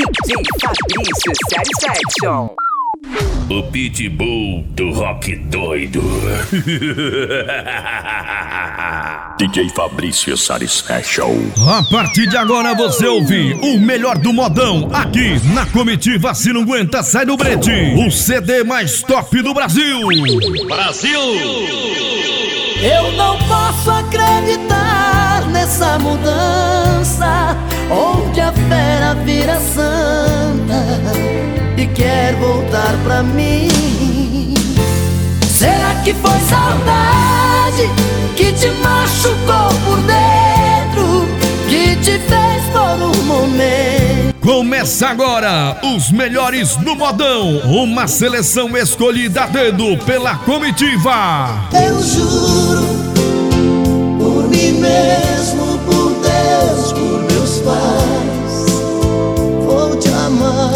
DJ Fabrício Satisfaction. O Pitbull do rock doido. DJ Fabrício Satisfaction. A partir de agora você ouve o melhor do modão aqui na Comitiva Se Não Aguenta Sai do Brete. O CD mais top do Brasil. Brasil! Eu não posso acreditar nessa mudança, onde a fera vira santa e quer voltar pra mim. Será que foi saudade que te machucou por dentro, que te fez por um momento? Começa agora os melhores do modão, uma seleção escolhida a dedo pela Comitiva. Eu juro, por mim mesmo, por Deus, por meus pais, vou te amar.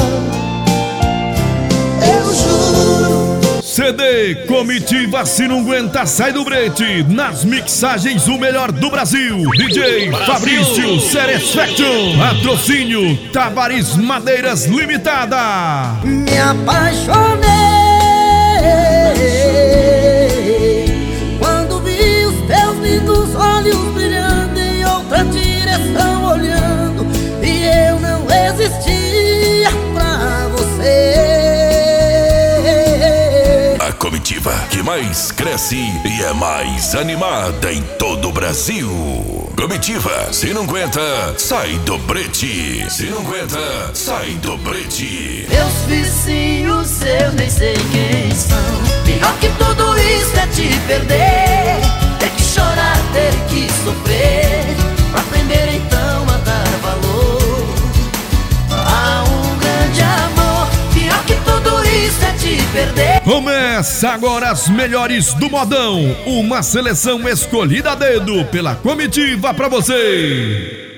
Eu juro. CD Comitiva Se Não Aguenta Sai do Brete. Nas mixagens o melhor do Brasil. DJ Fabrício Satisfaction. Patrocínio Tavares Madeiras Limitada. Me apaixonei quando vi os teus lindos olhos brilhando em outra direção olhando, e eu não existia pra você. A comitiva que mais cresce e é mais animada em todo o Brasil. Comitiva, se não aguenta, sai do brete. Se não aguenta, sai do brete. Meus vizinhos eu nem sei quem são. Pior que tudo isso é te perder, ter que chorar, ter que sofrer, pra aprender então a dar valor a um grande amor. Pior que tudo isso é te perder. Começa agora as melhores do modão, uma seleção escolhida a dedo pela Comitiva pra você.